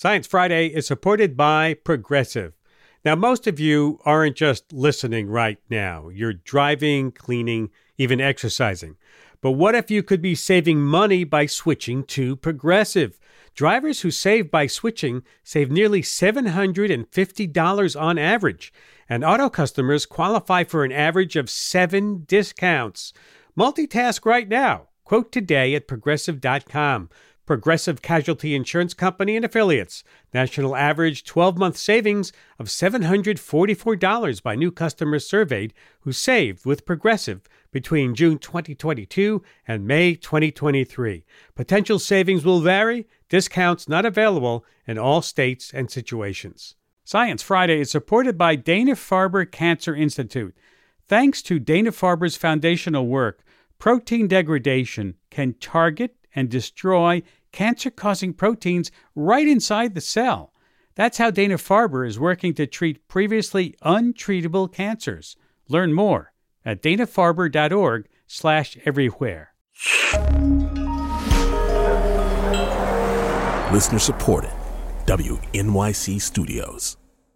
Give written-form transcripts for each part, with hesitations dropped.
Science Friday is supported by Progressive. Now, most of you aren't just listening right now. You're driving, cleaning, even exercising. But what if you could be saving money by switching to Progressive? Drivers who save by switching save nearly $750 on average. And auto customers qualify for an average of 7 discounts. Multitask right now. Quote today at Progressive.com. Progressive Casualty Insurance Company and Affiliates. National average 12-month savings of $744 by new customers surveyed who saved with Progressive between June 2022 and May 2023. Potential savings will vary. Discounts not available in all states and situations. Science Friday is supported by Dana-Farber Cancer Institute. Thanks to Dana-Farber's foundational work, protein degradation can target and destroy cancer-causing proteins right inside the cell. That's how Dana-Farber is working to treat previously untreatable cancers. Learn more at danafarber.org/everywhere. Listener supported. WNYC Studios.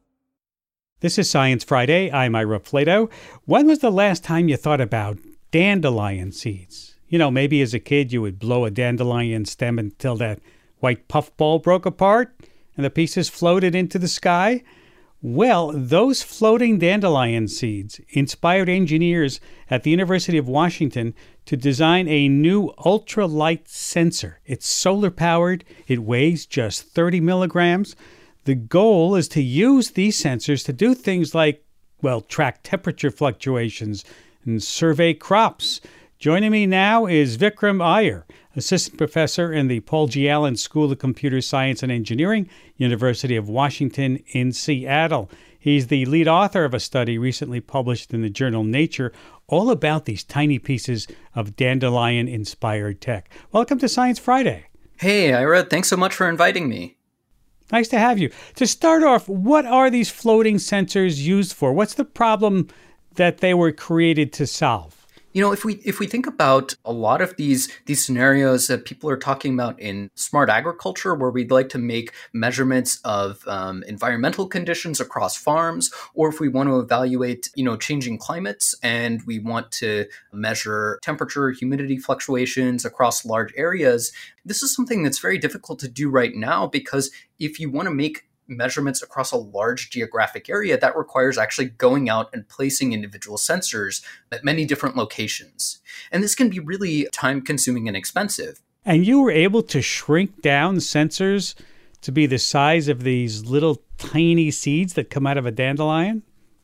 This is Science Friday. I'm Ira Flato. When was the last time you thought about dandelion seeds? You know, maybe as a kid you would blow a dandelion stem until that white puffball broke apart and the pieces floated into the sky. Well, those floating dandelion seeds inspired engineers at the University of Washington to design a new ultralight sensor. It's solar-powered. It weighs just 30 milligrams. The goal is to use these sensors to do things like, well, track temperature fluctuations and survey crops. Joining me now is Vikram Iyer, assistant professor in the Paul G. Allen School of Computer Science and Engineering, University of Washington in Seattle. He's the lead author of a study recently published in the journal Nature all about these tiny pieces of dandelion-inspired tech. Welcome to Science Friday. Hey, Ira. Thanks so much for inviting me. Nice to have you. To start off, what are these floating sensors used for? What's the problem that they were created to solve? You know, if we think about a lot of these scenarios that people are talking about in smart agriculture, where we'd like to make measurements of environmental conditions across farms, or if we want to evaluate, changing climates and we want to measure temperature, humidity fluctuations across large areas, this is something that's very difficult to do right now, because if you want to make measurements across a large geographic area, that requires actually going out and placing individual sensors at many different locations. And this can be really time-consuming and expensive. And you were able to shrink down sensors to be the size of these little tiny seeds that come out of a dandelion?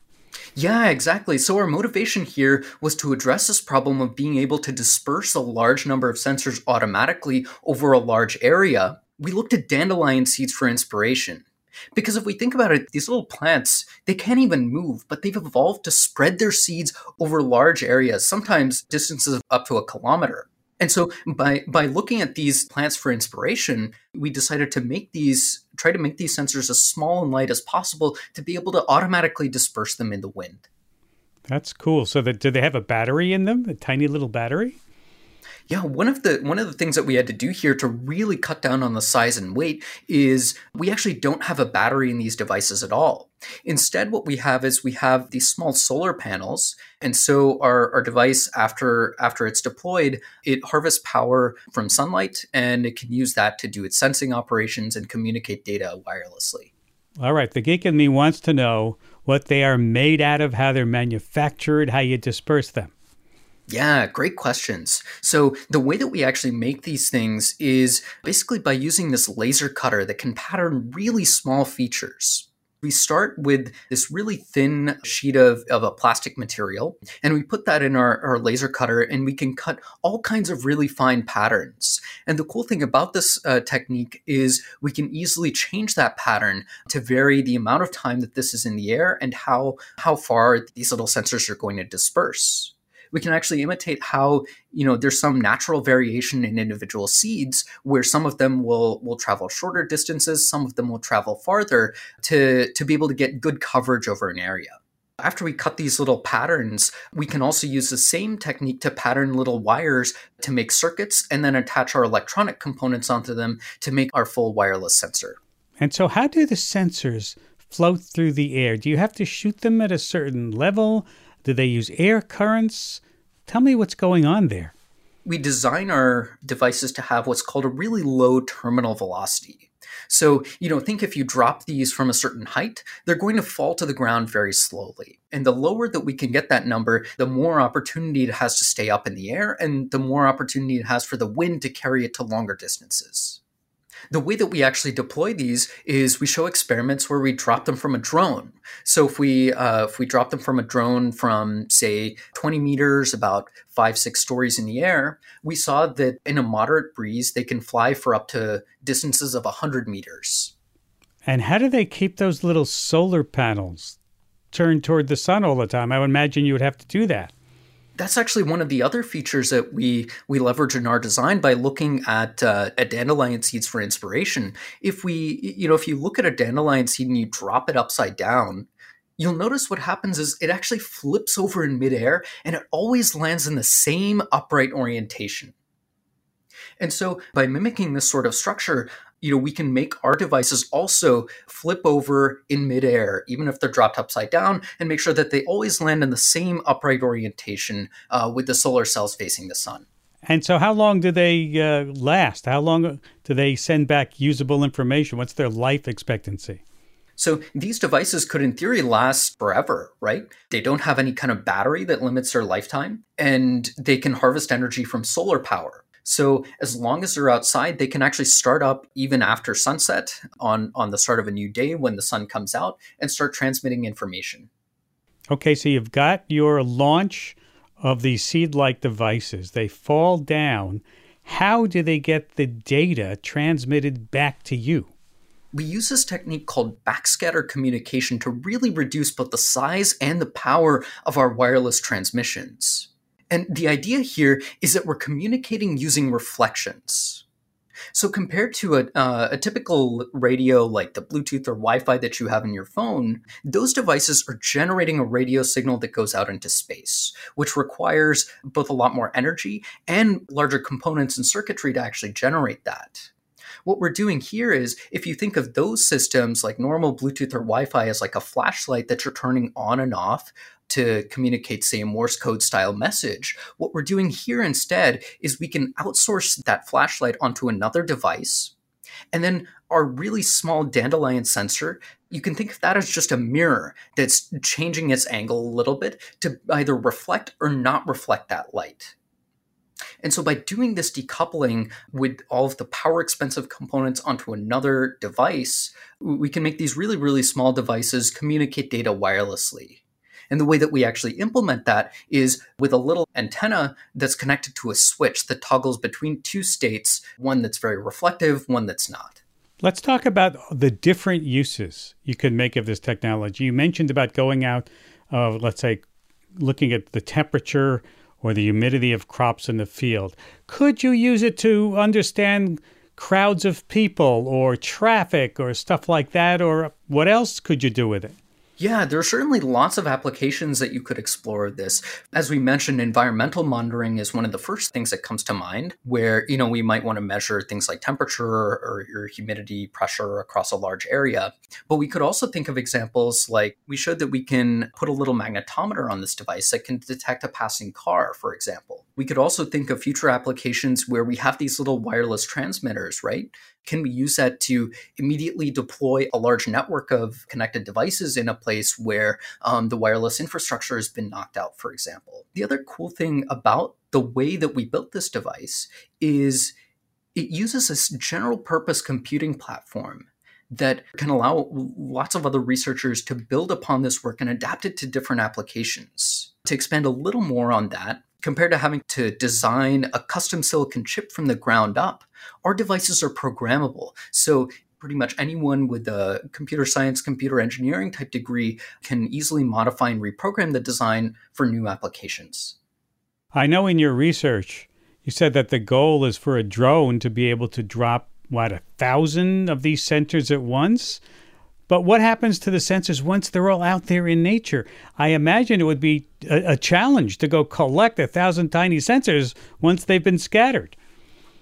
Yeah, exactly. So our motivation here was to address this problem of being able to disperse a large number of sensors automatically over a large area. We looked at dandelion seeds for inspiration. Because if we think about it, these little plants, they can't even move, but they've evolved to spread their seeds over large areas, sometimes distances of up to a kilometer. And so by looking at these plants for inspiration, we decided to try to make these sensors as small and light as possible to be able to automatically disperse them in the wind. That's cool. So do they have a battery in them, a tiny little battery? Yeah, one of the things that we had to do here to really cut down on the size and weight is we actually don't have a battery in these devices at all. Instead, what we have is we have these small solar panels. And so our device, after it's deployed, it harvests power from sunlight, and it can use that to do its sensing operations and communicate data wirelessly. All right. The geek in me wants to know what they are made out of, how they're manufactured, how you disperse them. Yeah, great questions. So the way that we actually make these things is basically by using this laser cutter that can pattern really small features. We start with this really thin sheet of a plastic material, and we put that in our laser cutter, and we can cut all kinds of really fine patterns. And the cool thing about this technique is we can easily change that pattern to vary the amount of time that this is in the air and how far these little sensors are going to disperse. We can actually imitate how, there's some natural variation in individual seeds where some of them will travel shorter distances, some of them will travel farther to be able to get good coverage over an area. After we cut these little patterns, we can also use the same technique to pattern little wires to make circuits and then attach our electronic components onto them to make our full wireless sensor. And so how do the sensors float through the air? Do you have to shoot them at a certain level? Do they use air currents? Tell me what's going on there. We design our devices to have what's called a really low terminal velocity. So, think if you drop these from a certain height, they're going to fall to the ground very slowly. And the lower that we can get that number, the more opportunity it has to stay up in the air, and the more opportunity it has for the wind to carry it to longer distances. The way that we actually deploy these is we show experiments where we drop them from a drone. So if we drop them from a drone from, say, 20 meters, about 5-6 stories in the air, we saw that in a moderate breeze, they can fly for up to distances of 100 meters. And how do they keep those little solar panels turned toward the sun all the time? I would imagine you would have to do that. That's actually one of the other features that we leverage in our design by looking at dandelion seeds for inspiration. If you look at a dandelion seed and you drop it upside down, you'll notice what happens is it actually flips over in midair and it always lands in the same upright orientation. And so by mimicking this sort of structure, we can make our devices also flip over in midair, even if they're dropped upside down, and make sure that they always land in the same upright orientation with the solar cells facing the sun. And so how long do they last? How long do they send back usable information? What's their life expectancy? So these devices could, in theory, last forever, right? They don't have any kind of battery that limits their lifetime, and they can harvest energy from solar power. So as long as they're outside, they can actually start up even after sunset on the start of a new day when the sun comes out and start transmitting information. Okay, so you've got your launch of these seed-like devices. They fall down. How do they get the data transmitted back to you? We use this technique called backscatter communication to really reduce both the size and the power of our wireless transmissions. And the idea here is that we're communicating using reflections. So compared to a typical radio like the Bluetooth or Wi-Fi that you have in your phone, those devices are generating a radio signal that goes out into space, which requires both a lot more energy and larger components and circuitry to actually generate that. What we're doing here is, if you think of those systems like normal Bluetooth or Wi-Fi as like a flashlight that you're turning on and off to communicate, say, a Morse code style message, what we're doing here instead is we can outsource that flashlight onto another device. And then our really small dandelion sensor, you can think of that as just a mirror that's changing its angle a little bit to either reflect or not reflect that light. And so by doing this decoupling with all of the power expensive components onto another device, we can make these really, really small devices communicate data wirelessly. And the way that we actually implement that is with a little antenna that's connected to a switch that toggles between two states, one that's very reflective, one that's not. Let's talk about the different uses you could make of this technology. You mentioned about going out, let's say, looking at the temperature or the humidity of crops in the field. Could you use it to understand crowds of people or traffic or stuff like that? Or what else could you do with it? Yeah, there are certainly lots of applications that you could explore this. As we mentioned, environmental monitoring is one of the first things that comes to mind, where, we might want to measure things like temperature or your humidity, pressure across a large area. But we could also think of examples like we showed that we can put a little magnetometer on this device that can detect a passing car, for example. We could also think of future applications where we have these little wireless transmitters, right? Can we use that to immediately deploy a large network of connected devices in a place where the wireless infrastructure has been knocked out, for example? The other cool thing about the way that we built this device is it uses this general purpose computing platform that can allow lots of other researchers to build upon this work and adapt it to different applications. To expand a little more on that, compared to having to design a custom silicon chip from the ground up, our devices are programmable. So pretty much anyone with a computer science, computer engineering type degree can easily modify and reprogram the design for new applications. I know in your research, you said that the goal is for a drone to be able to drop, 1,000 of these sensors at once? But what happens to the sensors once they're all out there in nature? I imagine it would be a challenge to go collect 1,000 tiny sensors once they've been scattered.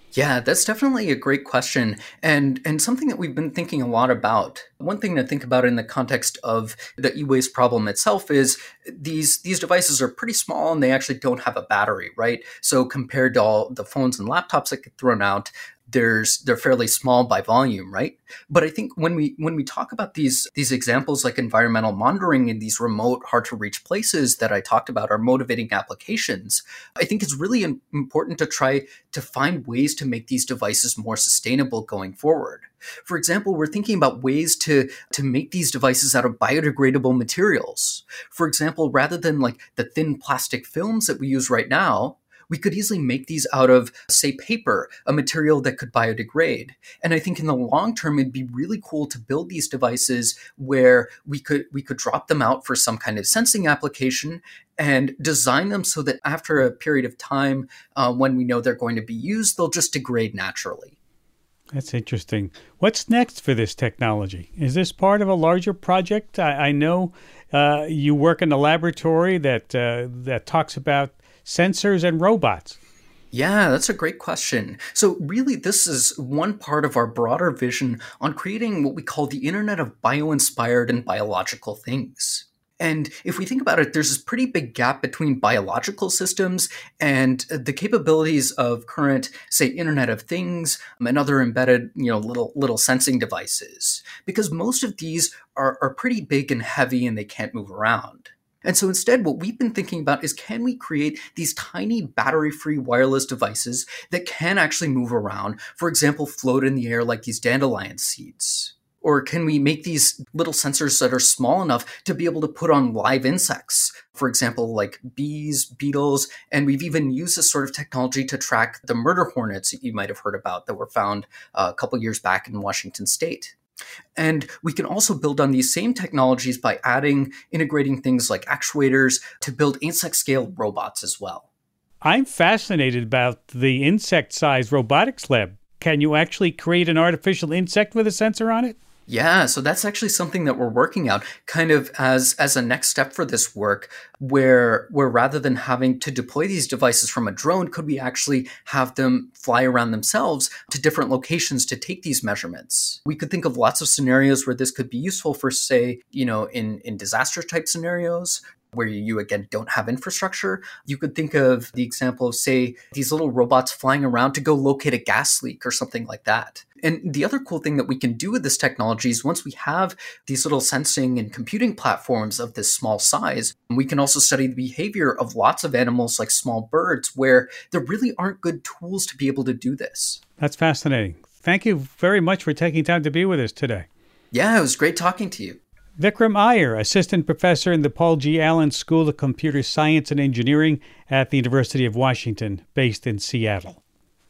Yeah, that's definitely a great question and something that we've been thinking a lot about. One thing to think about in the context of the e-waste problem itself is these devices are pretty small and they actually don't have a battery, right? So compared to all the phones and laptops that get thrown out, they're fairly small by volume, right? But I think when we talk about these examples like environmental monitoring in these remote, hard to reach places that I talked about are motivating applications, I think it's really important to try to find ways to make these devices more sustainable going forward. For example, we're thinking about ways to make these devices out of biodegradable materials. For example, rather than like the thin plastic films that we use right now, we could easily make these out of, say, paper, a material that could biodegrade. And I think in the long term, it'd be really cool to build these devices where we could drop them out for some kind of sensing application and design them so that after a period of time, when we know they're going to be used, they'll just degrade naturally. That's interesting. What's next for this technology? Is this part of a larger project? I know you work in a laboratory that talks about sensors and robots. Yeah, that's a great question. So really, this is one part of our broader vision on creating what we call the Internet of bio-inspired and biological things. And if we think about it, there's this pretty big gap between biological systems and the capabilities of current, say, Internet of Things and other embedded, little sensing devices, because most of these are pretty big and heavy and they can't move around. And so instead, what we've been thinking about is, can we create these tiny battery-free wireless devices that can actually move around, for example, float in the air like these dandelion seeds? Or can we make these little sensors that are small enough to be able to put on live insects, for example, like bees, beetles, and we've even used this sort of technology to track the murder hornets that you might have heard about that were found a couple years back in Washington state. And we can also build on these same technologies by integrating things like actuators to build insect-scale robots as well. I'm fascinated about the insect-sized robotics lab. Can you actually create an artificial insect with a sensor on it? Yeah, so that's actually something that we're working out kind of as a next step for this work, where rather than having to deploy these devices from a drone, could we actually have them fly around themselves to different locations to take these measurements? We could think of lots of scenarios where this could be useful for, say, in disaster type scenarios, where you, again, don't have infrastructure. You could think of the example of, say, these little robots flying around to go locate a gas leak or something like that. And the other cool thing that we can do with this technology is once we have these little sensing and computing platforms of this small size, we can also study the behavior of lots of animals like small birds where there really aren't good tools to be able to do this. That's fascinating. Thank you very much for taking time to be with us today. Yeah, it was great talking to you. Vikram Iyer, assistant professor in the Paul G. Allen School of Computer Science and Engineering at the University of Washington, based in Seattle.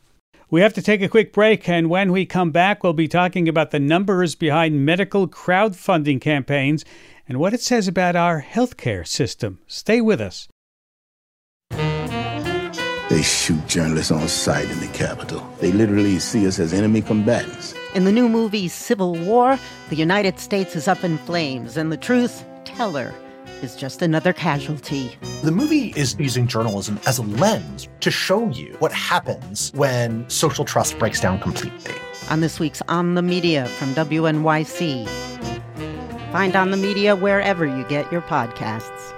We have to take a quick break, and when we come back, we'll be talking about the numbers behind medical crowdfunding campaigns and what it says about our healthcare system. Stay with us. They shoot journalists on sight in the Capitol. They literally see us as enemy combatants. In the new movie Civil War, the United States is up in flames, and the truth teller is just another casualty. The movie is using journalism as a lens to show you what happens when social trust breaks down completely. On this week's On the Media from WNYC. Find On the Media wherever you get your podcasts.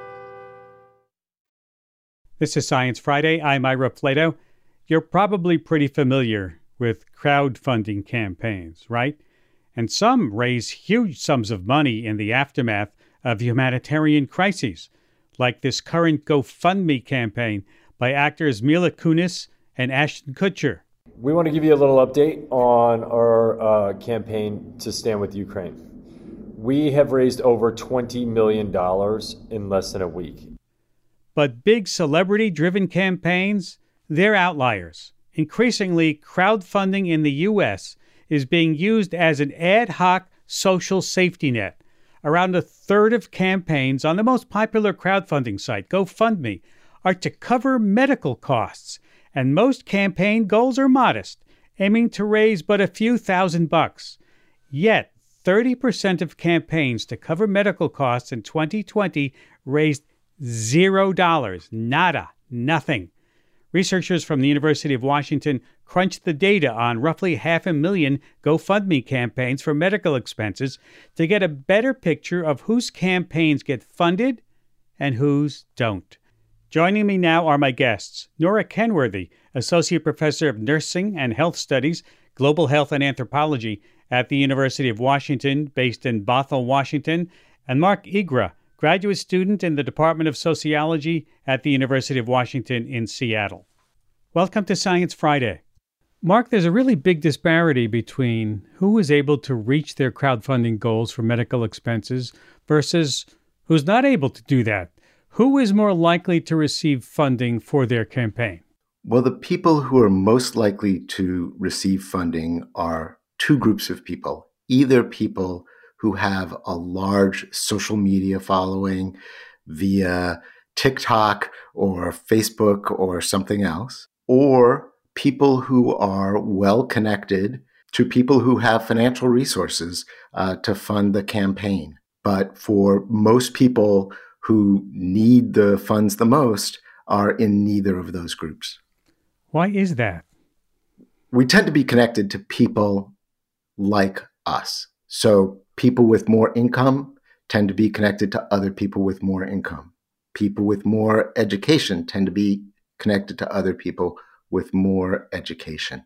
This is Science Friday. I'm Ira Flato. You're probably pretty familiar with crowdfunding campaigns, right? And some raise huge sums of money in the aftermath of humanitarian crises, like this current GoFundMe campaign by actors Mila Kunis and Ashton Kutcher. We want to give you a little update on our campaign to stand with Ukraine. We have raised over $20 million in less than a week. But big celebrity-driven campaigns, they're outliers. Increasingly, crowdfunding in the U.S. is being used as an ad hoc social safety net. Around a third of campaigns on the most popular crowdfunding site, GoFundMe, are to cover medical costs, and most campaign goals are modest, aiming to raise but a few $1,000s. Yet, 30% of campaigns to cover medical costs in 2020 raised $0, nada, nothing. researchers from the University of Washington crunched the data on roughly 500,000 GoFundMe campaigns for medical expenses to get a better picture of whose campaigns get funded and whose don't. Joining me now are my guests, Nora Kenworthy, Associate Professor of Nursing and Health Studies, Global Health and Anthropology at the University of Washington, based in Bothell, Washington, and Mark Igra, graduate student in the Department of Sociology at the University of Washington in Seattle. Welcome to Science Friday. Mark, there's a really big disparity between who is able to reach their crowdfunding goals for medical expenses versus who's not able to do that. Who is more likely to receive funding for their campaign? Well, the people who are most likely to receive funding are two groups of people, either people who have a large social media following via TikTok or Facebook or something else, or people who are well connected to people who have financial resources to fund the campaign. But for most people who need the funds the most are in neither of those groups. Why is that? We tend to be connected to people like us. So people with more income tend to be connected to other people with more income. People with more education tend to be connected to other people with more education.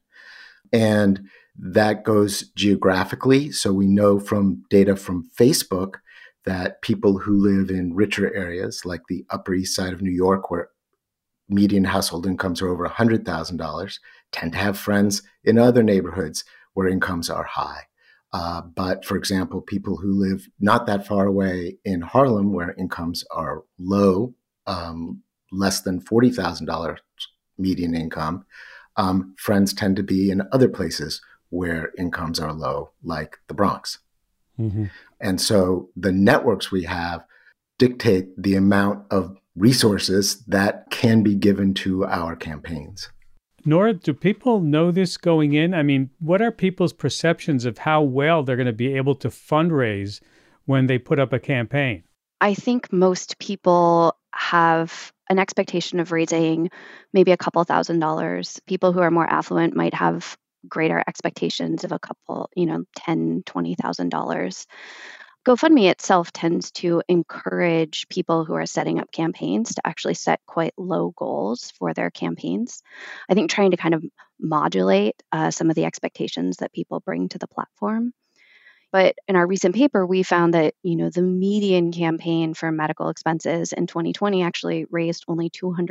And that goes geographically. So we know from data from Facebook that people who live in richer areas, like the Upper East Side of New York, where median household incomes are over $100,000, tend to have friends in other neighborhoods where incomes are high. But for example, people who live not that far away in Harlem, where incomes are low, less than $40,000 median income, friends tend to be in other places where incomes are low, like the Bronx. Mm-hmm. And so the networks we have dictate the amount of resources that can be given to our campaigns. Nora, do people know this going in? I mean, what are people's perceptions of how well they're going to be able to fundraise when they put up a campaign? I think most people have an expectation of raising maybe a couple $1,000s. People who are more affluent might have greater expectations of a couple, $10,000, $20,000. GoFundMe itself tends to encourage people who are setting up campaigns to actually set quite low goals for their campaigns. I think trying to kind of modulate some of the expectations that people bring to the platform. But in our recent paper, we found that, the median campaign for medical expenses in 2020 actually raised only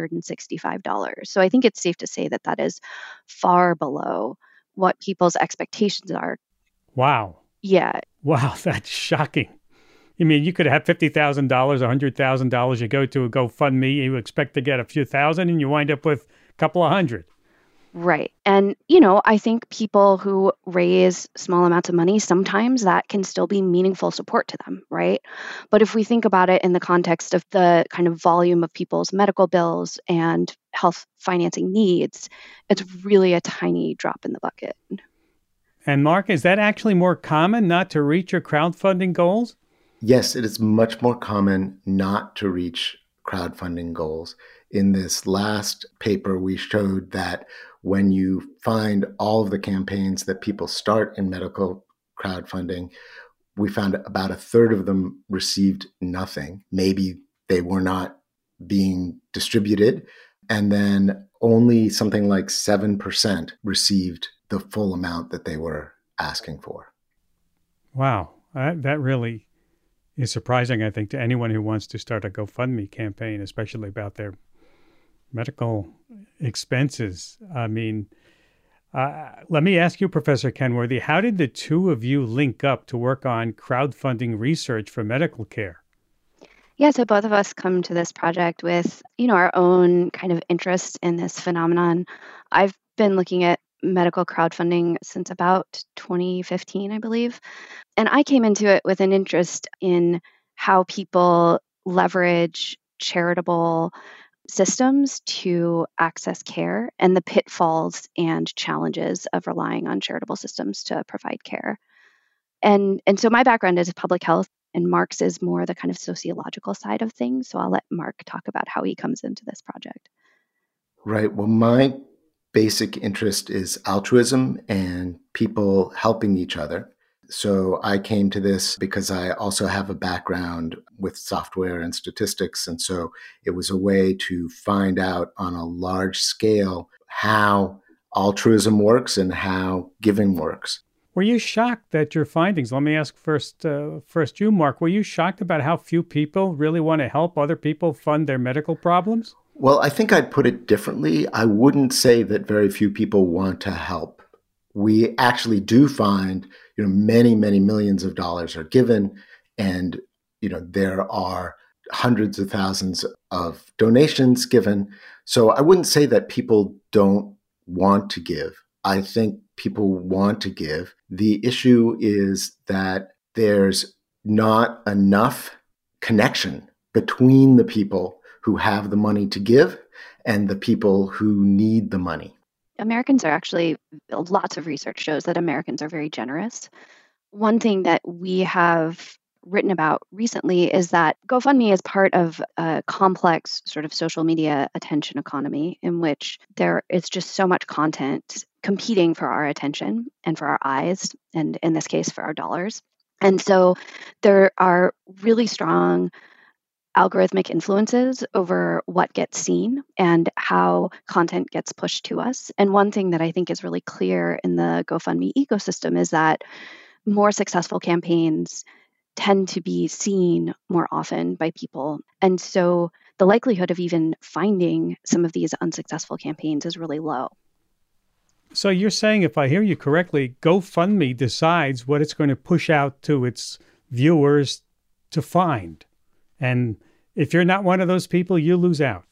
$265. So I think it's safe to say that that is far below what people's expectations are. Wow. Yeah. Wow, that's shocking. I mean, you could have $50,000, $100,000. You go to a GoFundMe, you expect to get a few thousand, and you wind up with a couple of hundred. Right. And, I think people who raise small amounts of money, sometimes that can still be meaningful support to them, right? But if we think about it in the context of the kind of volume of people's medical bills and health financing needs, it's really a tiny drop in the bucket. And Mark, is that actually more common not to reach your crowdfunding goals? Yes, it is much more common not to reach crowdfunding goals. In this last paper, we showed that when you find all of the campaigns that people start in medical crowdfunding, we found about a third of them received nothing. Maybe they were not being distributed. And then only something like 7% received the full amount that they were asking for. Wow. That really is surprising, I think, to anyone who wants to start a GoFundMe campaign, especially about their medical expenses. I mean, let me ask you, Professor Kenworthy, how did the two of you link up to work on crowdfunding research for medical care? Yeah, so both of us come to this project with, our own kind of interest in this phenomenon. I've been looking at medical crowdfunding since about 2015, I believe. And I came into it with an interest in how people leverage charitable systems to access care and the pitfalls and challenges of relying on charitable systems to provide care. And so my background is public health, and Mark's is more the kind of sociological side of things. So I'll let Mark talk about how he comes into this project. Right. Well, my basic interest is altruism and people helping each other. So I came to this because I also have a background with software and statistics. And so it was a way to find out on a large scale how altruism works and how giving works. Were you shocked at your findings? Let me ask first you, Mark. Were you shocked about how few people really want to help other people fund their medical problems? Well, I think I'd put it differently. I wouldn't say that very few people want to help. We actually do find, many, many millions of dollars are given, and, there are hundreds of thousands of donations given. So I wouldn't say that people don't want to give. I think people want to give. The issue is that there's not enough connection between the people who have the money to give and the people who need the money. Americans are actually, lots of research shows that Americans are very generous. One thing that we have written about recently is that GoFundMe is part of a complex sort of social media attention economy in which there is just so much content competing for our attention and for our eyes, and in this case, for our dollars. And so there are really strong algorithmic influences over what gets seen and how content gets pushed to us. And one thing that I think is really clear in the GoFundMe ecosystem is that more successful campaigns tend to be seen more often by people. And so the likelihood of even finding some of these unsuccessful campaigns is really low. So you're saying, if I hear you correctly, GoFundMe decides what it's going to push out to its viewers to find. And if you're not one of those people, you lose out.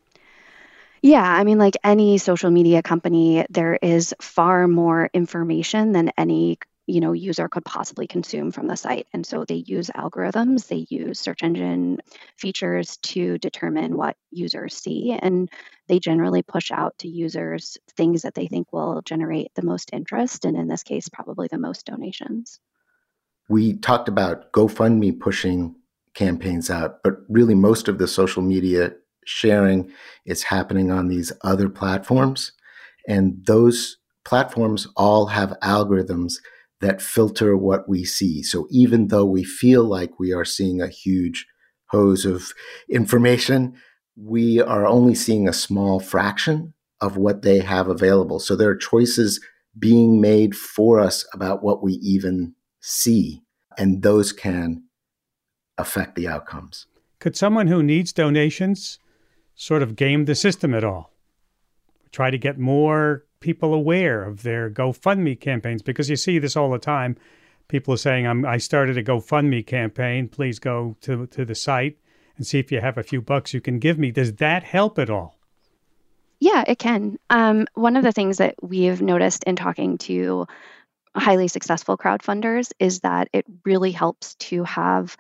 Yeah, I mean, like any social media company, there is far more information than any user could possibly consume from the site. And so they use algorithms, they use search engine features to determine what users see. And they generally push out to users things that they think will generate the most interest. And in this case, probably the most donations. We talked about GoFundMe pushing campaigns out, but really most of the social media sharing is happening on these other platforms. And those platforms all have algorithms that filter what we see. So even though we feel like we are seeing a huge hose of information, we are only seeing a small fraction of what they have available. So there are choices being made for us about what we even see, and those can affect the outcomes. Could someone who needs donations sort of game the system at all? Try to get more people aware of their GoFundMe campaigns? Because you see this all the time. People are saying, I started a GoFundMe campaign. Please go to the site and see if you have a few bucks you can give me. Does that help at all? Yeah, it can. One of the things that we've noticed in talking to highly successful crowdfunders is that it really helps to have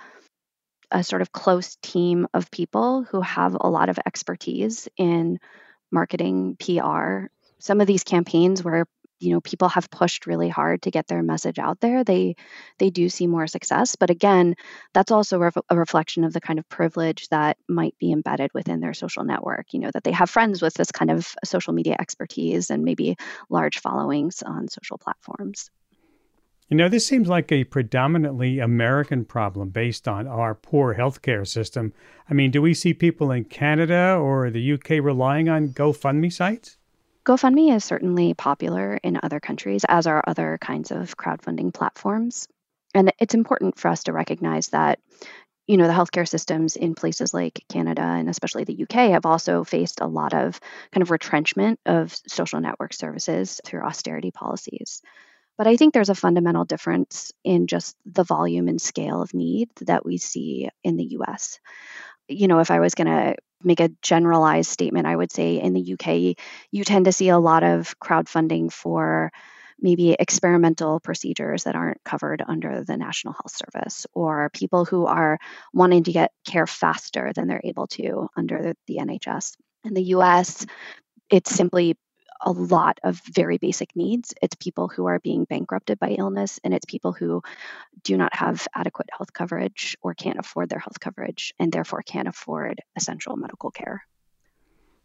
a sort of close team of people who have a lot of expertise in marketing, PR. Some of these campaigns where people have pushed really hard to get their message out there, they do see more success. But again, that's also a reflection of the kind of privilege that might be embedded within their social network, that they have friends with this kind of social media expertise and maybe large followings on social platforms. This seems like a predominantly American problem based on our poor healthcare system. I mean, do we see people in Canada or the UK relying on GoFundMe sites? GoFundMe is certainly popular in other countries, as are other kinds of crowdfunding platforms. And it's important for us to recognize that, the healthcare systems in places like Canada and especially the UK have also faced a lot of kind of retrenchment of social network services through austerity policies. But I think there's a fundamental difference in just the volume and scale of need that we see in the US. If I was going to make a generalized statement, I would say in the UK, you tend to see a lot of crowdfunding for maybe experimental procedures that aren't covered under the National Health Service, or people who are wanting to get care faster than they're able to under the NHS. In the US, it's simply a lot of very basic needs. It's people who are being bankrupted by illness, and it's people who do not have adequate health coverage or can't afford their health coverage and therefore can't afford essential medical care.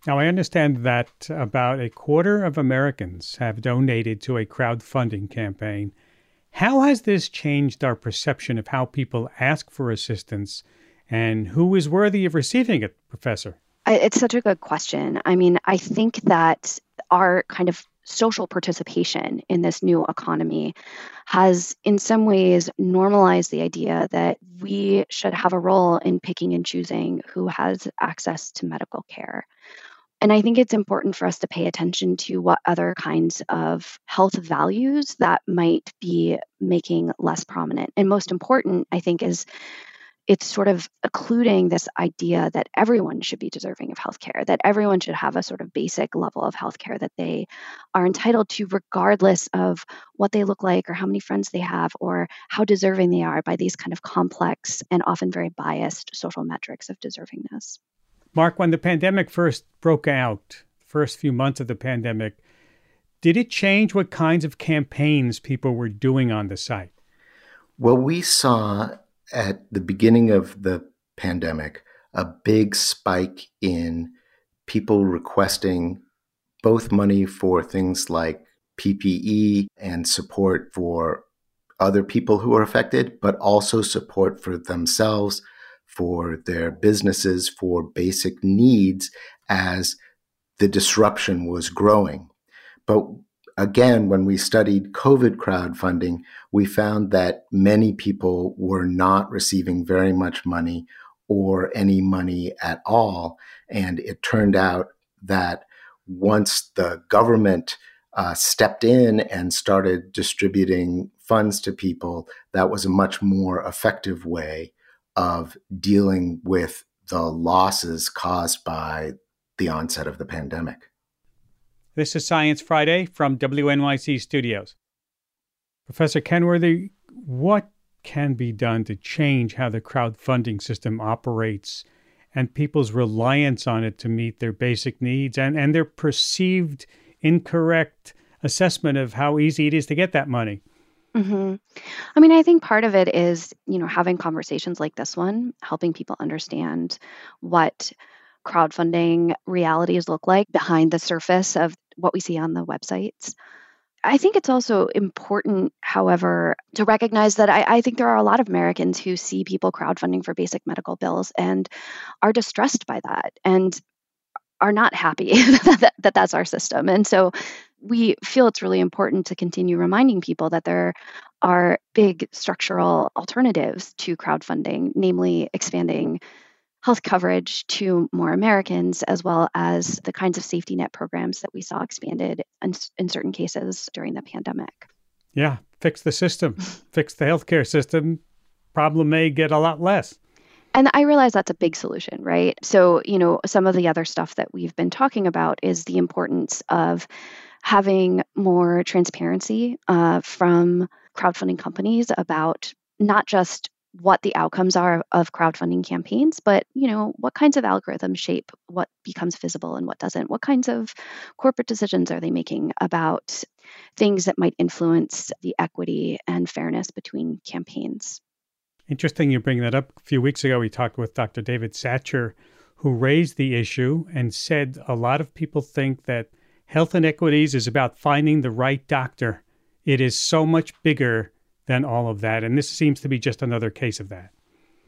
Now, I understand that about a quarter of Americans have donated to a crowdfunding campaign. How has this changed our perception of how people ask for assistance and who is worthy of receiving it, Professor? It's such a good question. I mean, I think that our kind of social participation in this new economy has, in some ways, normalized the idea that we should have a role in picking and choosing who has access to medical care. And I think it's important for us to pay attention to what other kinds of health values that might be making less prominent. And most important, I think, is it's sort of occluding this idea that everyone should be deserving of healthcare, that everyone should have a sort of basic level of healthcare that they are entitled to, regardless of what they look like or how many friends they have or how deserving they are by these kind of complex and often very biased social metrics of deservingness. Mark, when the pandemic first broke out, first few months of the pandemic, did it change what kinds of campaigns people were doing on the site? Well, we saw at the beginning of the pandemic a big spike in people requesting both money for things like PPE and support for other people who are affected, but also support for themselves, for their businesses, for basic needs as the disruption was growing. But again, when we studied COVID crowdfunding, we found that many people were not receiving very much money or any money at all. And it turned out that once the government stepped in and started distributing funds to people, that was a much more effective way of dealing with the losses caused by the onset of the pandemic. This is Science Friday from WNYC Studios. Professor Kenworthy, what can be done to change how the crowdfunding system operates and people's reliance on it to meet their basic needs and their perceived incorrect assessment of how easy it is to get that money? Mm-hmm. I mean, I think part of it is, having conversations like this one, helping people understand what crowdfunding realities look like behind the surface of what we see on the websites. I think it's also important, however, to recognize that I think there are a lot of Americans who see people crowdfunding for basic medical bills and are distressed by that and are not happy that that's our system. And so we feel it's really important to continue reminding people that there are big structural alternatives to crowdfunding, namely expanding health coverage to more Americans, as well as the kinds of safety net programs that we saw expanded in certain cases during the pandemic. Yeah, fix the system, fix the healthcare system. Problem may get a lot less. And I realize that's a big solution, right? So, some of the other stuff that we've been talking about is the importance of having more transparency from crowdfunding companies about not just what the outcomes are of crowdfunding campaigns, but, what kinds of algorithms shape what becomes visible and what doesn't? What kinds of corporate decisions are they making about things that might influence the equity and fairness between campaigns? Interesting you bring that up. A few weeks ago, we talked with Dr. David Satcher, who raised the issue and said a lot of people think that health inequities is about finding the right doctor. It is so much bigger than all of that. And this seems to be just another case of that.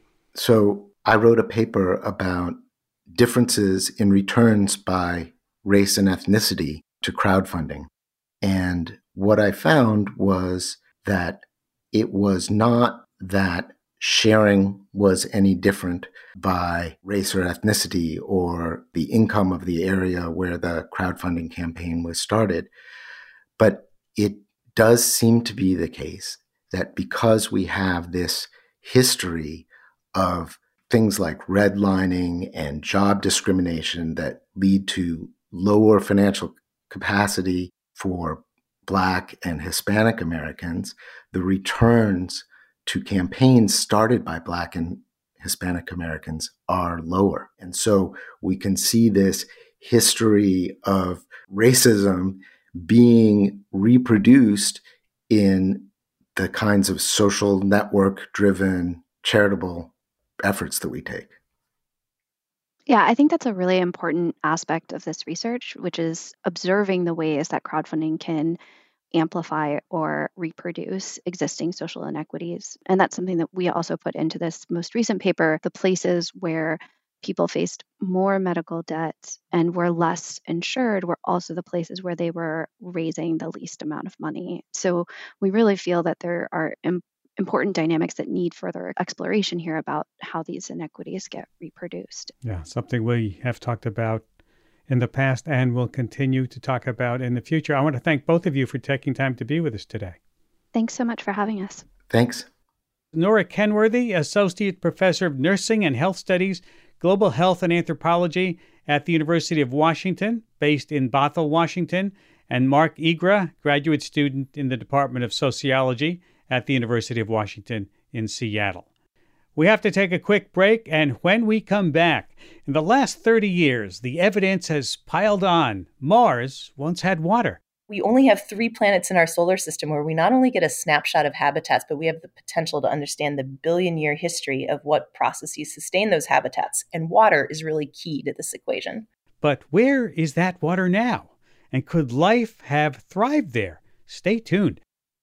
So I wrote a paper about differences in returns by race and ethnicity to crowdfunding. And what I found was that it was not that sharing was any different by race or ethnicity or the income of the area where the crowdfunding campaign was started. But it does seem to be the case that because we have this history of things like redlining and job discrimination that lead to lower financial capacity for Black and Hispanic Americans, the returns to campaigns started by Black and Hispanic Americans are lower. And so we can see this history of racism being reproduced in the kinds of social network-driven charitable efforts that we take. Yeah, I think that's a really important aspect of this research, which is observing the ways that crowdfunding can amplify or reproduce existing social inequities. And that's something that we also put into this most recent paper. The places where people faced more medical debt and were less insured were also the places where they were raising the least amount of money. So we really feel that there are important dynamics that need further exploration here about how these inequities get reproduced. Yeah, something we have talked about in the past and will continue to talk about in the future. I want to thank both of you for taking time to be with us today. Thanks so much for having us. Thanks. Nora Kenworthy, Associate Professor of Nursing and Health Studies, Global Health and Anthropology at the University of Washington, based in Bothell, Washington, and Mark Igra, graduate student in the Department of Sociology at the University of Washington in Seattle. We have to take a quick break, and when we come back, in the last 30 years, the evidence has piled on. Mars once had water. We only have 3 planets in our solar system where we not only get a snapshot of habitats, but we have the potential to understand the billion-year history of what processes sustain those habitats. And water is really key to this equation. But where is that water now? And could life have thrived there? Stay tuned.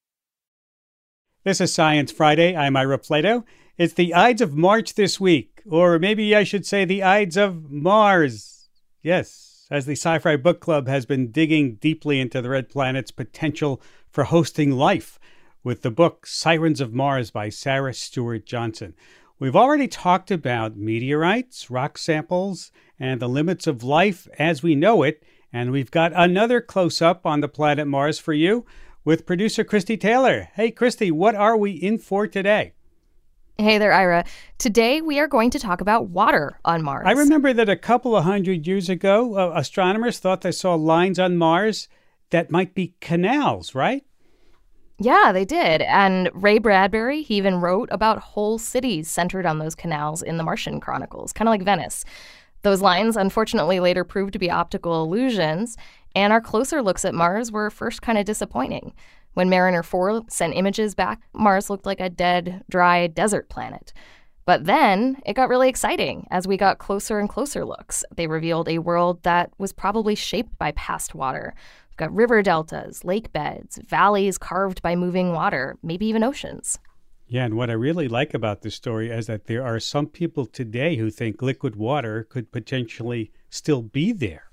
This is Science Friday. I'm Ira Flatow. It's the Ides of March this week, or maybe I should say the Ides of Mars. Yes, as the Sci-Fi Book Club has been digging deeply into the red planet's potential for hosting life with the book Sirens of Mars by Sarah Stewart Johnson. We've already talked about meteorites, rock samples, and the limits of life as we know it, and we've got another close-up on the planet Mars for you with producer Christy Taylor. Hey, Christy, what are we in for today? Hey there, Ira. Today we are going to talk about water on Mars. I remember that a couple of hundred years ago, astronomers thought they saw lines on Mars that might be canals, right? Yeah, they did. And Ray Bradbury, he even wrote about whole cities centered on those canals in the Martian Chronicles, kind of like Venice. Those lines, unfortunately, later proved to be optical illusions, and our closer looks at Mars were first kind of disappointing. When Mariner 4 sent images back, Mars looked like a dead, dry desert planet. But then it got really exciting as we got closer and closer looks. They revealed a world that was probably shaped by past water. We've got river deltas, lake beds, valleys carved by moving water, maybe even oceans. Yeah, and what I really like about this story is that there are some people today who think liquid water could potentially still be there.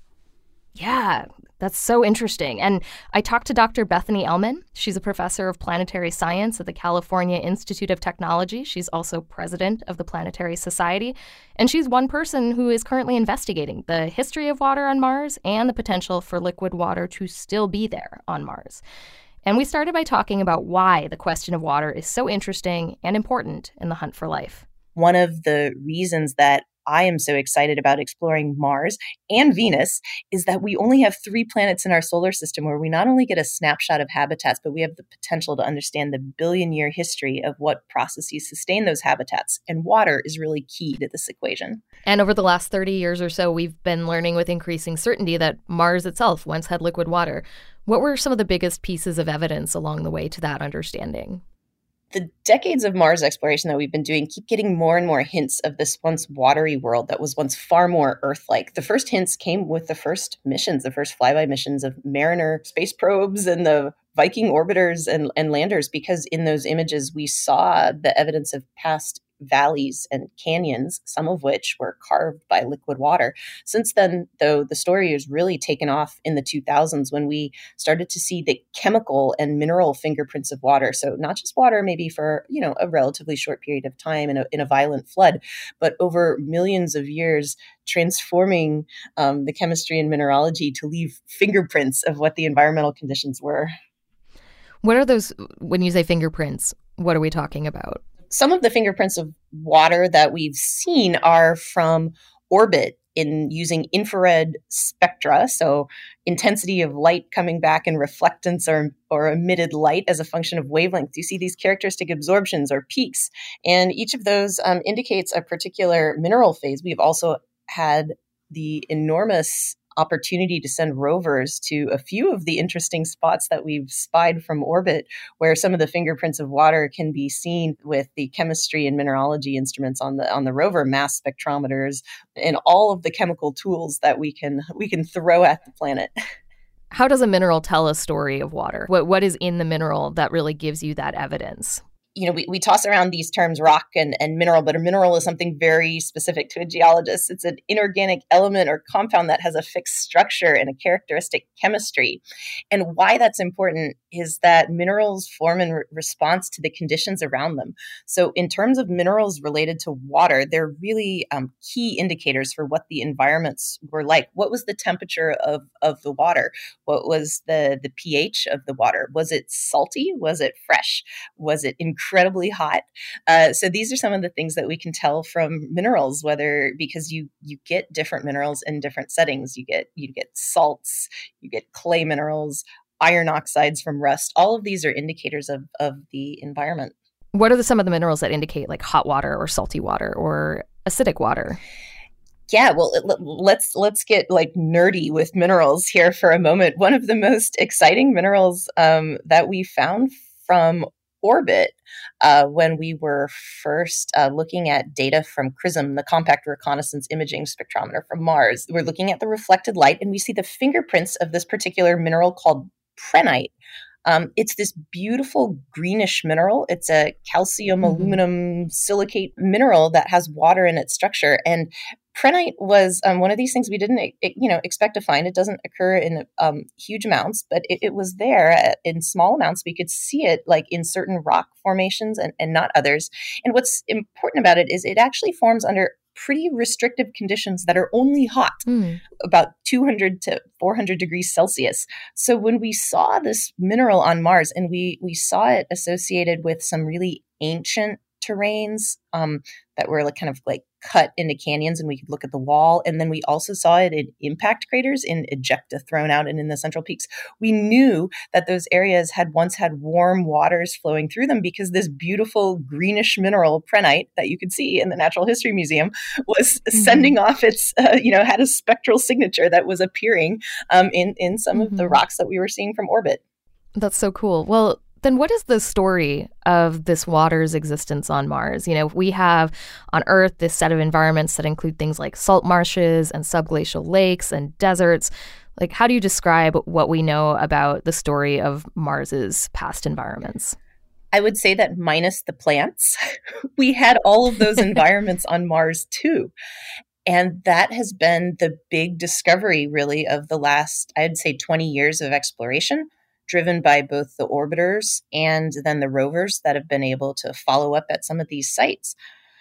Yeah, that's so interesting. And I talked to Dr. Bethany Ehlmann. She's a professor of planetary science at the California Institute of Technology. She's also president of the Planetary Society. And she's one person who is currently investigating the history of water on Mars and the potential for liquid water to still be there on Mars. And we started by talking about why the question of water is so interesting and important in the hunt for life. One of the reasons that I am so excited about exploring Mars and Venus is that we only have 3 planets in our solar system where we not only get a snapshot of habitats, but we have the potential to understand the billion-year history of what processes sustain those habitats. And water is really key to this equation. And over the last 30 years or so, we've been learning with increasing certainty that Mars itself once had liquid water. What were some of the biggest pieces of evidence along the way to that understanding? The decades of Mars exploration that we've been doing keep getting more and more hints of this once watery world that was once far more Earth-like. The first hints came with the first missions, the first flyby missions of Mariner space probes and the Viking orbiters and landers, because in those images we saw the evidence of past valleys and canyons, some of which were carved by liquid water. Since then, though, the story has really taken off in the 2000s when we started to see the chemical and mineral fingerprints of water. So not just water, maybe for, a relatively short period of time in a violent flood, but over millions of years, transforming the chemistry and mineralogy to leave fingerprints of what the environmental conditions were. What are those, when you say fingerprints, what are we talking about? Some of the fingerprints of water that we've seen are from orbit in using infrared spectra, so intensity of light coming back and reflectance or emitted light as a function of wavelength. You see these characteristic absorptions or peaks, and each of those indicates a particular mineral phase. We've also had the enormous opportunity to send rovers to a few of the interesting spots that we've spied from orbit, where some of the fingerprints of water can be seen with the chemistry and mineralogy instruments on the rover, mass spectrometers, and all of the chemical tools that we can throw at the planet. How does a mineral tell a story of water? What is in the mineral that really gives you that evidence? We toss around these terms rock and mineral, but a mineral is something very specific to a geologist. It's an inorganic element or compound that has a fixed structure and a characteristic chemistry. And why that's important is that minerals form in response to the conditions around them. So in terms of minerals related to water, they're really key indicators for what the environments were like. What was the temperature of the water? What was the pH of the water? Was it salty? Was it fresh? Was it incredibly hot? So these are some of the things that we can tell from minerals, because you get different minerals in different settings. You get salts, you get clay minerals, iron oxides from rust. All of these are indicators of the environment. What are some of the minerals that indicate like hot water or salty water or acidic water? Yeah, well, let's get like nerdy with minerals here for a moment. One of the most exciting minerals that we found from orbit when we were first looking at data from CRISM, the Compact Reconnaissance Imaging Spectrometer from Mars. We're looking at the reflected light, and we see the fingerprints of this particular mineral called prehnite. It's this beautiful greenish mineral. It's a calcium aluminum silicate mineral that has water in its structure. And prehnite was one of these things we didn't expect to find. It doesn't occur in huge amounts, but it was there in small amounts. We could see it like in certain rock formations and not others. And what's important about it is it actually forms under pretty restrictive conditions that are only hot, about 200 to 400 degrees Celsius. So when we saw this mineral on Mars, and we saw it associated with some really ancient terrains that were like kind of like cut into canyons, and we could look at the wall. And then we also saw it in impact craters, in ejecta thrown out and in the central peaks. We knew that those areas had once had warm waters flowing through them, because this beautiful greenish mineral prehnite that you could see in the Natural History Museum was sending off its, had a spectral signature that was appearing in some of the rocks that we were seeing from orbit. That's so cool. Well, then what is the story of this water's existence on Mars? We have on Earth this set of environments that include things like salt marshes and subglacial lakes and deserts. Like, how do you describe what we know about the story of Mars's past environments? I would say that minus the plants, we had all of those environments on Mars too. And that has been the big discovery, really, of the last, I'd say, 20 years of exploration, driven by both the orbiters and then the rovers that have been able to follow up at some of these sites.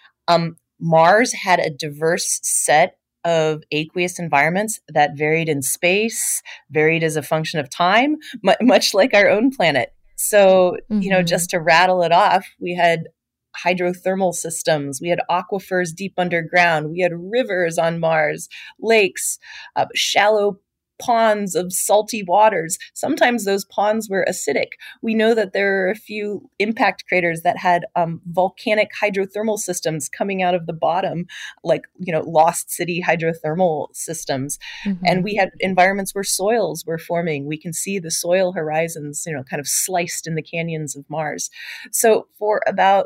Mars had a diverse set of aqueous environments that varied in space, varied as a function of time, much like our own planet. So, just to rattle it off, we had hydrothermal systems, we had aquifers deep underground, we had rivers on Mars, lakes, shallow ponds of salty waters. Sometimes those ponds were acidic. We know that there are a few impact craters that had volcanic hydrothermal systems coming out of the bottom, like, lost city hydrothermal systems. And we had environments where soils were forming. We can see the soil horizons, kind of sliced in the canyons of Mars. So for about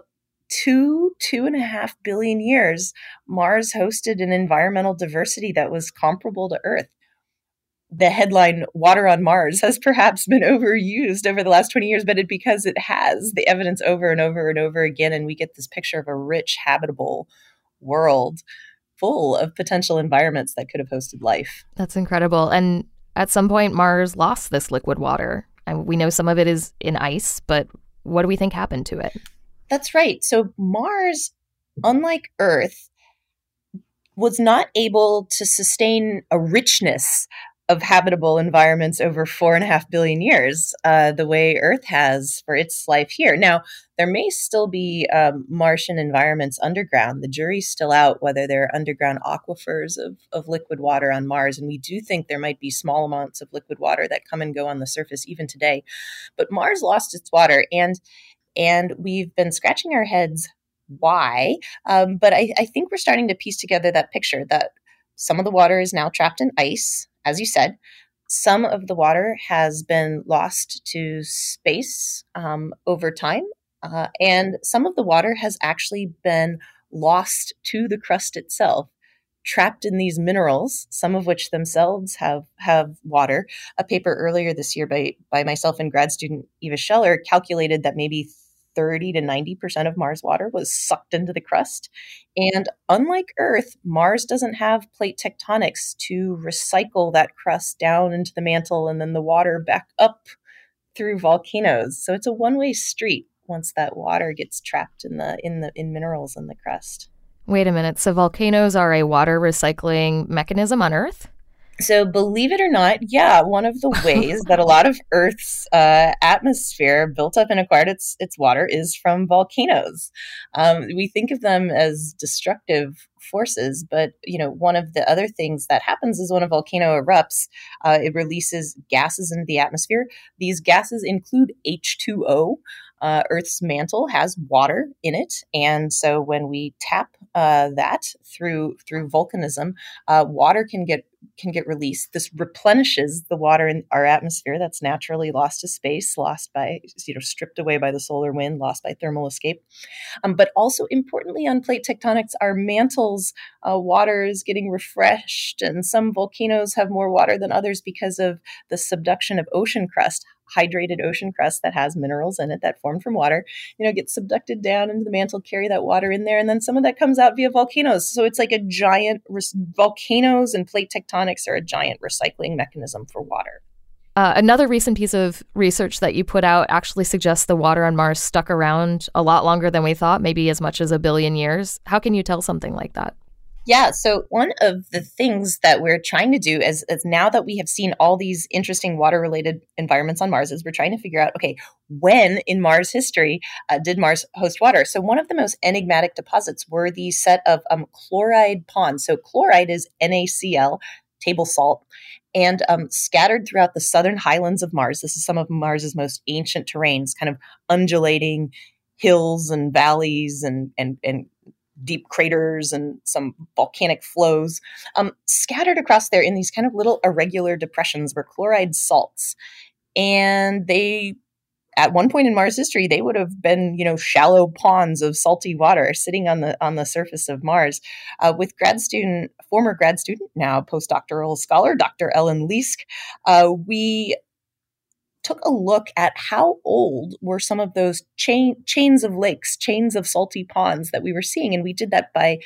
2.5 billion years, Mars hosted an environmental diversity that was comparable to Earth. The headline "Water on Mars" has perhaps been overused over the last 20 years, but because it has the evidence over and over and over again, and we get this picture of a rich, habitable world full of potential environments that could have hosted life. That's incredible. And at some point, Mars lost this liquid water. And we know some of it is in ice, but what do we think happened to it? That's right. So Mars, unlike Earth, was not able to sustain a richness of habitable environments over 4.5 billion years, the way Earth has for its life here. Now, there may still be Martian environments underground. The jury's still out whether there are underground aquifers of liquid water on Mars, and we do think there might be small amounts of liquid water that come and go on the surface even today. But Mars lost its water, and we've been scratching our heads why, but I think we're starting to piece together that picture that some of the water is now trapped in ice, as you said, some of the water has been lost to space over time, and some of the water has actually been lost to the crust itself, trapped in these minerals, some of which themselves have water. A paper earlier this year by myself and grad student Eva Scheller calculated that maybe 30 to 90% of Mars water was sucked into the crust. And unlike Earth, Mars doesn't have plate tectonics to recycle that crust down into the mantle and then the water back up through volcanoes. So it's a one-way street once that water gets trapped in minerals in the crust. Wait a minute. So volcanoes are a water recycling mechanism on Earth? So believe it or not, yeah, one of the ways that a lot of Earth's atmosphere built up and acquired its water is from volcanoes. We think of them as destructive forces, but one of the other things that happens is when a volcano erupts, it releases gases into the atmosphere. These gases include H2O. Earth's mantle has water in it, and so when we tap that through volcanism, water can get released. This replenishes the water in our atmosphere that's naturally lost to space, lost by stripped away by the solar wind, lost by thermal escape. But also importantly, on plate tectonics, our mantles, water is getting refreshed, and some volcanoes have more water than others because of the subduction of ocean crust. Hydrated ocean crust that has minerals in it that formed from water, gets subducted down into the mantle, carry that water in there, and then some of that comes out via volcanoes. So it's like a giant volcanoes and plate tectonics are a giant recycling mechanism for water. Another recent piece of research that you put out actually suggests the water on Mars stuck around a lot longer than we thought, maybe as much as 1 billion years. How can you tell something like that? Yeah, so one of the things that we're trying to do is now that we have seen all these interesting water-related environments on Mars, is we're trying to figure out, okay, when in Mars history did Mars host water? So one of the most enigmatic deposits were the set of chloride ponds. So chloride is NaCl, table salt, and scattered throughout the southern highlands of Mars. This is some of Mars's most ancient terrains, kind of undulating hills and valleys and deep craters and some volcanic flows, scattered across there in these kind of little irregular depressions were chloride salts. And they, at one point in Mars history, they would have been, shallow ponds of salty water sitting on the surface of Mars. With former grad student, now postdoctoral scholar, Dr. Ellen Leask, we took a look at how old were some of those chains of lakes, chains of salty ponds that we were seeing. And we did that by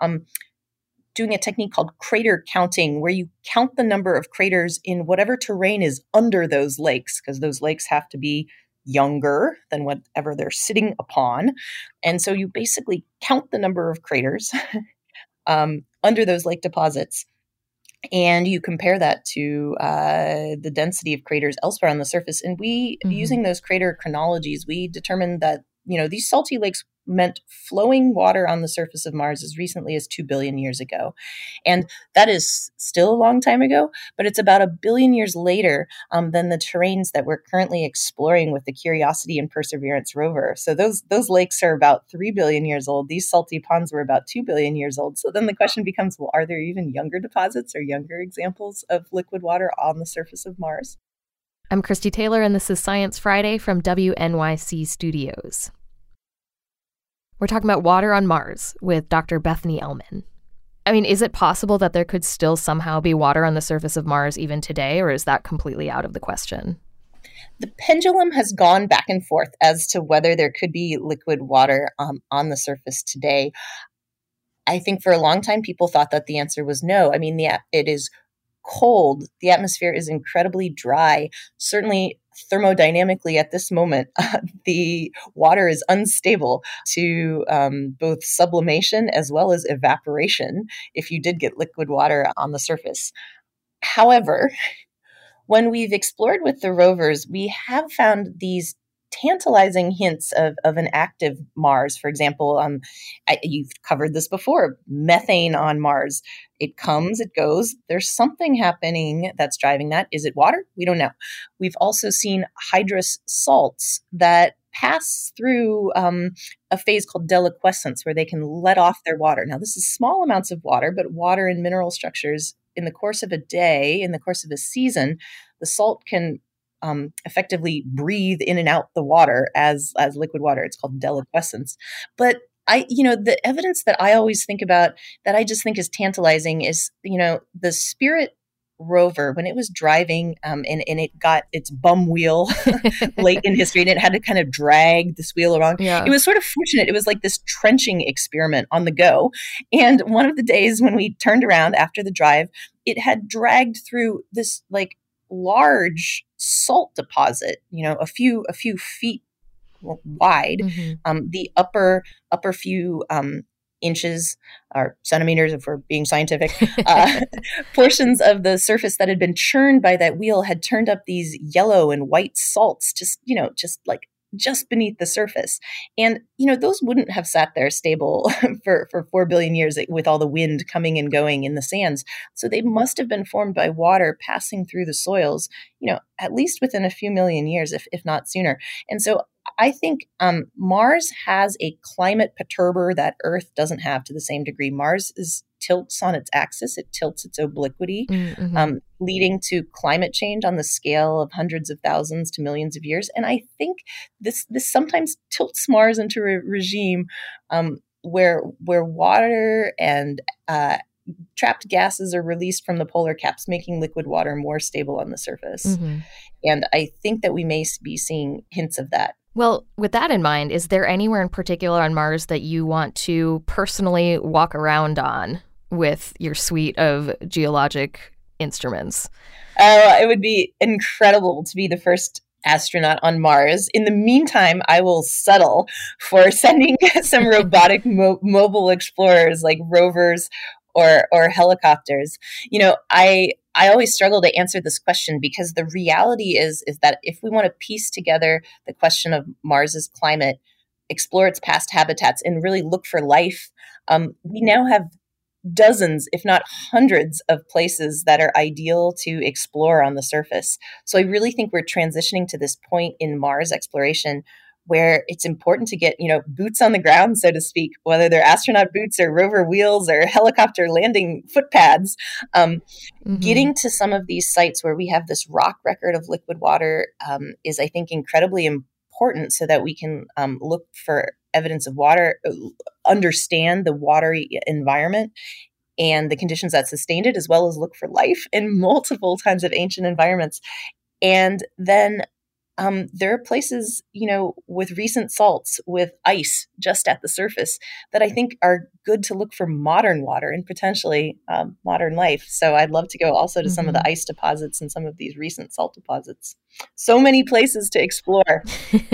doing a technique called crater counting, where you count the number of craters in whatever terrain is under those lakes, because those lakes have to be younger than whatever they're sitting upon. And so you basically count the number of craters under those lake deposits. And you compare that to the density of craters elsewhere on the surface. And using those crater chronologies, we determined that, these salty lakes meant flowing water on the surface of Mars as recently as 2 billion years ago. And that is still a long time ago, but it's about 1 billion years later than the terrains that we're currently exploring with the Curiosity and Perseverance rover. So those lakes are about 3 billion years old. These salty ponds were about 2 billion years old. So then the question becomes, well, are there even younger deposits or younger examples of liquid water on the surface of Mars? I'm Christy Taylor, and this is Science Friday from WNYC Studios. We're talking about water on Mars with Dr. Bethany Ehlmann. I mean, is it possible that there could still somehow be water on the surface of Mars even today, or is that completely out of the question? The pendulum has gone back and forth as to whether there could be liquid water on the surface today. I think for a long time, people thought that the answer was no. I mean, it is cold. The atmosphere is incredibly dry. Certainly, thermodynamically at this moment, the water is unstable to both sublimation as well as evaporation if you did get liquid water on the surface. However, when we've explored with the rovers, we have found these tantalizing hints of an active Mars. For example, you've covered this before, methane on Mars. It comes, it goes. There's something happening that's driving that. Is it water? We don't know. We've also seen hydrous salts that pass through a phase called deliquescence, where they can let off their water. Now, this is small amounts of water, but water in mineral structures in the course of a day, in the course of a season, the salt can effectively breathe in and out the water as liquid water. It's called deliquescence. But the evidence that I always think about that I just think is tantalizing is, the Spirit rover, when it was driving and it got its bum wheel late in history and it had to kind of drag this wheel around. Yeah. It was sort of fortunate. It was like this trenching experiment on the go. And one of the days when we turned around after the drive, it had dragged through this like large salt deposit, a few feet wide. Mm-hmm. The upper few inches or centimeters, if we're being scientific, portions of the surface that had been churned by that wheel had turned up these yellow and white salts, just beneath the surface. And, those wouldn't have sat there stable for 4 billion years with all the wind coming and going in the sands. So they must have been formed by water passing through the soils, at least within a few million years, if not sooner. And so I think Mars has a climate perturber that Earth doesn't have to the same degree. Mars tilts on its axis. It tilts its obliquity, leading to climate change on the scale of hundreds of thousands to millions of years. And I think this sometimes tilts Mars into a regime where water and trapped gases are released from the polar caps, making liquid water more stable on the surface. Mm-hmm. And I think that we may be seeing hints of that. Well, with that in mind, is there anywhere in particular on Mars that you want to personally walk around on with your suite of geologic instruments? It would be incredible to be the first astronaut on Mars. In the meantime, I will settle for sending some robotic mobile explorers like rovers or helicopters. I always struggle to answer this question because the reality is that if we want to piece together the question of Mars's climate, explore its past habitats, and really look for life, we now have dozens, if not hundreds, of places that are ideal to explore on the surface. So I really think we're transitioning to this point in Mars exploration where it's important to get, boots on the ground, so to speak, whether they're astronaut boots or rover wheels or helicopter landing footpads. Getting to some of these sites where we have this rock record of liquid water is, I think, incredibly important so that we can look for evidence of water, understand the watery environment and the conditions that sustained it, as well as look for life in multiple kinds of ancient environments. And then there are places, with recent salts, with ice just at the surface that I think are good to look for modern water and potentially modern life. So I'd love to go also to some of the ice deposits and some of these recent salt deposits. So many places to explore.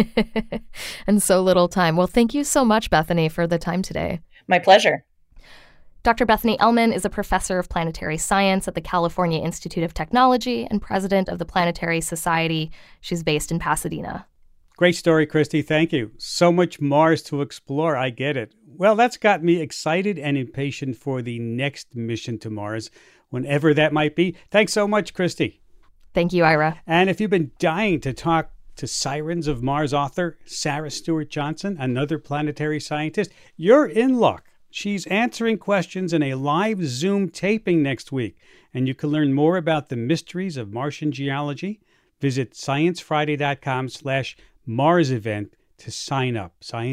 And so little time. Well, thank you so much, Bethany, for the time today. My pleasure. Dr. Bethany Ehlmann is a professor of planetary science at the California Institute of Technology and president of the Planetary Society. She's based in Pasadena. Great story, Christy. Thank you. So much Mars to explore. I get it. Well, that's got me excited and impatient for the next mission to Mars, whenever that might be. Thanks so much, Christy. Thank you, Ira. And if you've been dying to talk to Sirens of Mars author Sarah Stewart Johnson, another planetary scientist, you're in luck. She's answering questions in a live Zoom taping next week, and you can learn more about the mysteries of Martian geology. Visit sciencefriday.com/Mars event to sign up.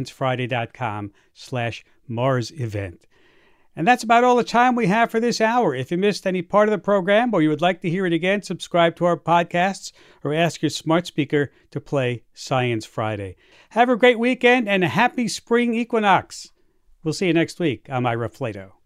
sciencefriday.com/Mars event. And that's about all the time we have for this hour. If you missed any part of the program or you would like to hear it again, subscribe to our podcasts or ask your smart speaker to play Science Friday. Have a great weekend and a happy spring equinox. We'll see you next week. I'm Ira Flato.